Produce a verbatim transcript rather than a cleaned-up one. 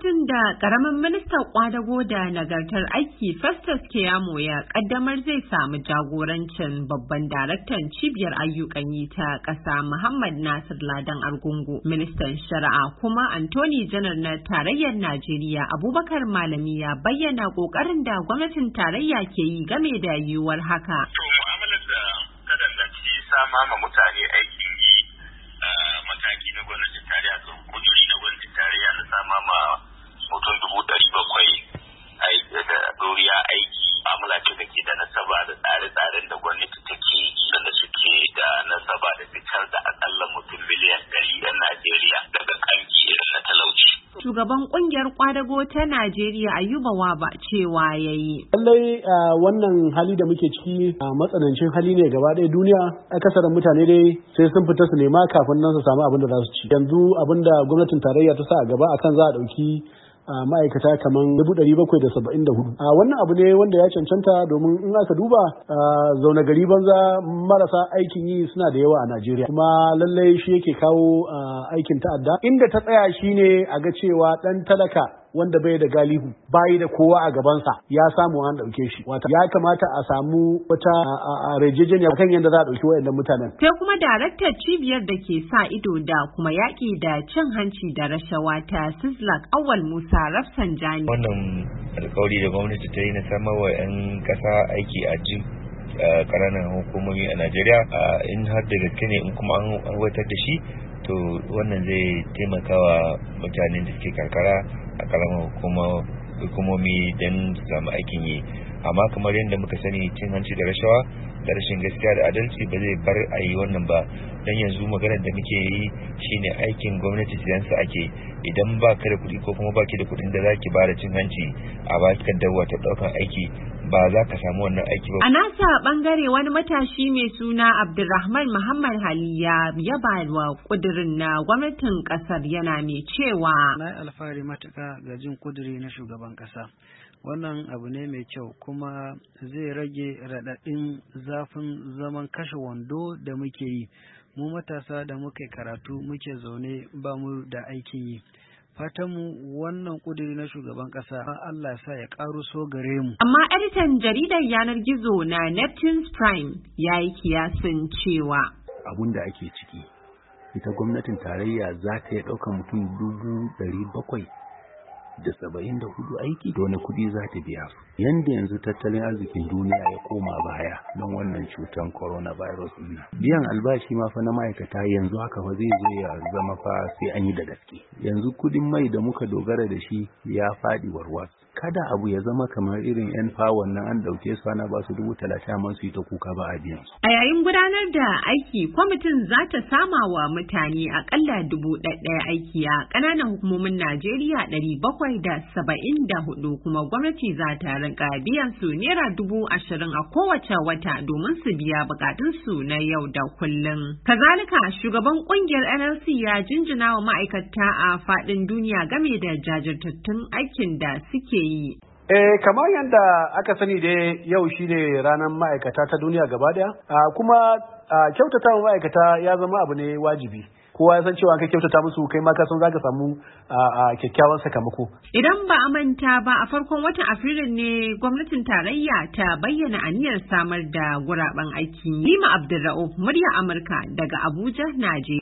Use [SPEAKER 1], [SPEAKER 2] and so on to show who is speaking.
[SPEAKER 1] Kwamitin da ƙaramin ministan ƙwadago da nagartar aiki Festus Keyamo ya ƙaddamar zai samu jagorancin babban daraktan cibiyar ayyukan yi ta ƙasa Muhammad Nasir Ladan Argungu, ministan shari'a kuma Antony Janar na tarayyar Najeriya Abubakar Malami ya bayyana ƙoƙarin da gwamnatin tarayya ke yi game da yiwuwar haka.
[SPEAKER 2] Mu'amalar da ta danganci sama ma mutane aikin yi mataki na gwamnatin tarayya sun kuduri na gwamnatin tarayya na sama ma mutum dubu ɗari bakwai da ɗoriya aiki mu'amala ce da ke da nasaba da tsare-tsaren da gwamnati take yi da suke da nasaba da fitar da akalla mutum miliyan ɗari yan Najeriya daga kanki irin na talauci.
[SPEAKER 1] Shugaban kungiyar kwadago ta Najeriya Ayuba Waba cewa yayi.
[SPEAKER 3] Lallai wannan hali da muke ciki a matsanancin hali ne gaba ɗaya duniya, akasarin mutane dai sai sun fita su nema kafin nan su samu abin da za su ci. Yanzu abin da gwamnatin tarayya ta sa a gaba akan za a ɗauki ma'aikata kamar dubu ɗari bakwai da saba'in da hudu. A wannan abu ne wanda ya cancanta domin in aka duba zaune gari banza marasa aikin yi suna da yawa a Najeriya. Kuma lallai shi yake kawo aikin ta'adda. Inda ta tsaya shine a ga cewa ɗan talaka wanda bai da galihu bai da kowa a gabansa ya samu an ɗauke shi. Wata ya kamata a samu wata rejejeniya kan yadda za a ɗauki waɗannan mutanen.
[SPEAKER 1] Sai kuma daraktar cibiyar da ke sa ido da kuma yaƙi da cin hanci da rashawa ta Sislak Awal Musa Rafsanjani.
[SPEAKER 4] Wannan alƙawari da gwamnati ta yi na samar wa 'yan ƙasa aiki a jin ƙananan hukumomi a Najeriya in har da gaske ne in kuma an aiwatar da shi to wannan zai taimakawa mutanen da suke karkara a karamar hukumomi don su samu aikin yi. Amma kamar yadda muka sani cin hanci da rashawa da rashin gaskiya da adalci ba zai bar a yi wannan ba, don yanzu maganar da muke yi shine aikin gwamnati siyansa ake. Idan ba ka da kuɗi ko kuma ba ki da kuɗin da za ki ba da cin hanci a ba ki dawo ta ɗaukan aiki ba za ka samu wannan aiki ba.
[SPEAKER 1] A nasa bangare wani matashi mai suna Abdulrahman Muhammad Haliya ya ba wa kudirin na gwamnatin kasar yana mai cewa.
[SPEAKER 5] Na alfahari matuƙa ga jin kudiri na shugaban ƙasa. Wannan abu ne mai kyau kuma zai rage raɗaɗin zafin zaman kashe wando da muke yi. Mu matasa da muke karatu muke zaune ba mu da aikin yi. Fatanmu wannan kudiri na shugaban ƙasa Allah sa ya ƙaru so gare mu.
[SPEAKER 1] Amma editan jaridar yanar gizo na Neptune's Prime ya yi kiyasin cewa
[SPEAKER 6] abun da ake ciki ita gwamnatin tarayya za ta yi ɗaukar mutum dubu ɗari bakwai da saba'in da hudu aiki da wani kuɗi za ta biya su. Yanda yanzu tattalin arzikin duniya ya koma baya don wannan cutar coronavirus ɗin. Biyan albashi ma fa na ma'aikata yanzu haka fa zai zo ya zama fa sai an yi da gaske. Yanzu kuɗin mai da muka dogara da shi ya faɗi warwas. Kada abu ya zama kamar irin 'yan fawon nan an ɗauke su ana ba su dubu talatin amma su yi ta kuka ba a biyan su.
[SPEAKER 1] A yayin gudanar da aiki kwamitin za ta sama wa mutane akalla dubu ɗaya aiki a ƙananan hukumomin Najeriya ɗari bakwai da saba'in da hudu kuma gwamnati za ta rinka biyan su naira dubu ashirin a kowace wata domin su biya bukatun su na yau da kullum. Kazalika shugaban kungiyar N L C ya jinjina wa ma'aikata a faɗin duniya game da jajirtattun aikin da suke yi.
[SPEAKER 3] Eh kamar yadda aka sani dai yau shine ranar ma'aikata ta duniya gaba daya, kuma kyautata wa ma'aikata ya zama abu ne wajibi. Kowa ya san cewa ka kyautata musu kai ma ka san zaka samu kyakkyawan sakamako.
[SPEAKER 1] Idan ba a manta ba a farkon watan Afrilu ne gwamnatin tarayya ta bayyana aniyar samar da guraben aiki. Lima Abdulra'uf, murya Amurka daga Abuja, Najeriya.